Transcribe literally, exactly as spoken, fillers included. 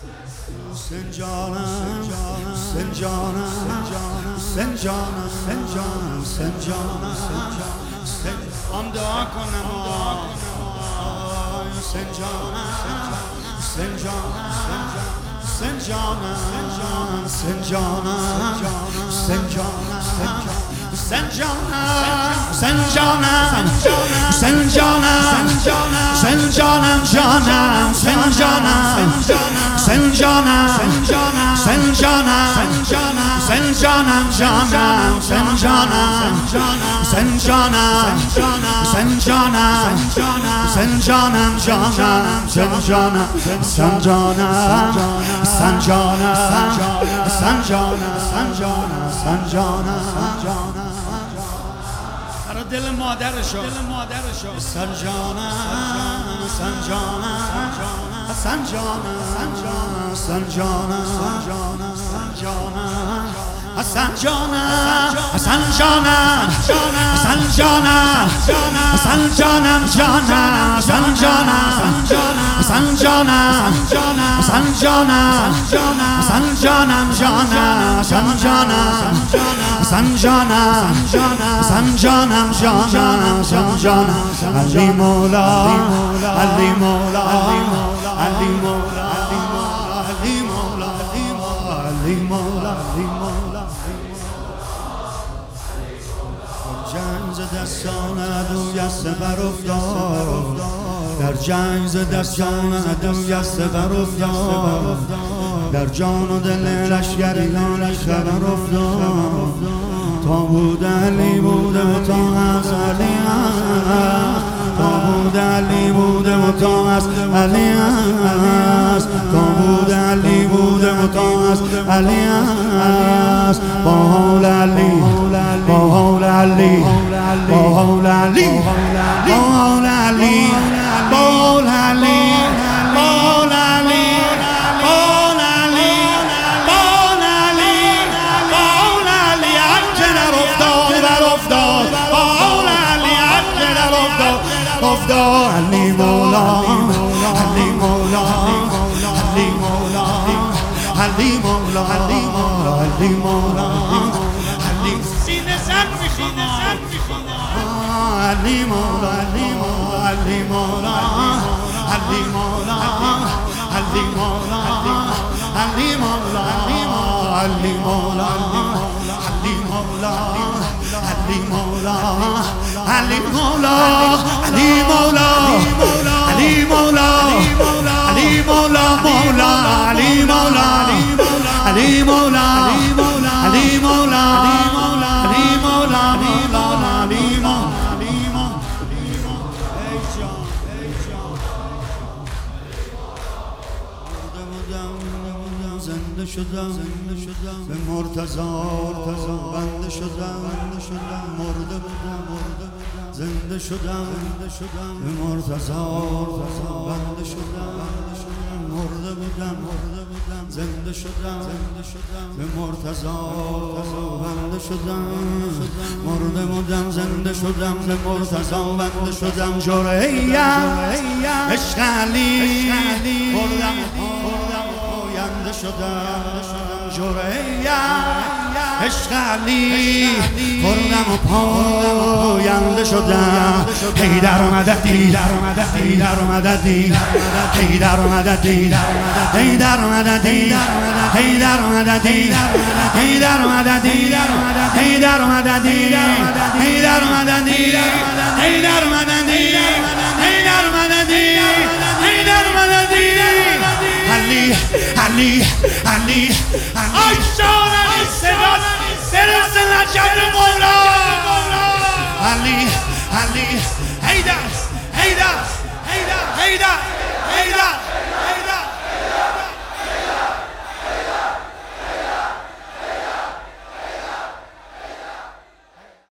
حسین جانم حسین جانم حسین جانم حسین جانم هم دعا کنم حسین جانم حسین جانم حسین جانم حسین جانم حسین جانم حسین جانم حسین جانم حسین جانم حسین جانم جانم حسین جانم حسین جانم حسین جانم حسین جانم جانم حسین جانم حسین جانم حسین جانم حسین جانم جانم حسین جانم حسین جانم حسین جانم حسین جانم حسین جانم برای دل مادرشو حسین جانم حسین جانم حسین جانم حسین جانم حسین جانم حسین جانم حسین جانم حسین جانم جانم حسین جانم حسین جانم حسین جانم حسین جانم جانم حسین جانم حسین جانم حسین جانم جانم حسین جانم علی مولا علی مولا علی مولا علی مولا علی مولا علی مولا جنگ ز دستان عدو یسته بر افتاد در جنگ ز دستان عدو یسته بر افتاد در جان و دل لشکریانش خبر افتاد تا بود علی بوده و تا از علی است تا بود علی بوده و تا از علی است تا بود علی بوده و تا از علی است با حول علی با حول علی با حول علی با حول علی با حول علی با حول علی علی مولا علی مولا علی مولا علی مولا علی مولا علی مولا علی سینه زن میخونه علی مولا علی مولا علی مولا علی مولا علی مولا علی مولا علی مولا علی مولا علی مولا علی مولا علی مولا علی مولا علی مولا مولا علی مولا علی مولا علی مولا علی مولا علی مولا زنده شدم به مرتضی بنده شدم مرده بودم زنده شدم به مرتضی بنده شدم مرده بودم زنده شدم به مرتضی بنده شدم مرده بودم زنده شدم به مرتضی بنده شدم جرعیم عشق علی خوردم پاینده شدم جرعیم عشق علی خوردم و پاینده شدم حیدر مددی حیدر مددی حیدر مددی حیدر مددی حیدر مددی حیدر مددی حیدر مددی حیدر مددی حیدر مددی حیدر مددی حیدر مددی علی علی علی آشان علی سباس برسل نجات مولا علی علی حیدر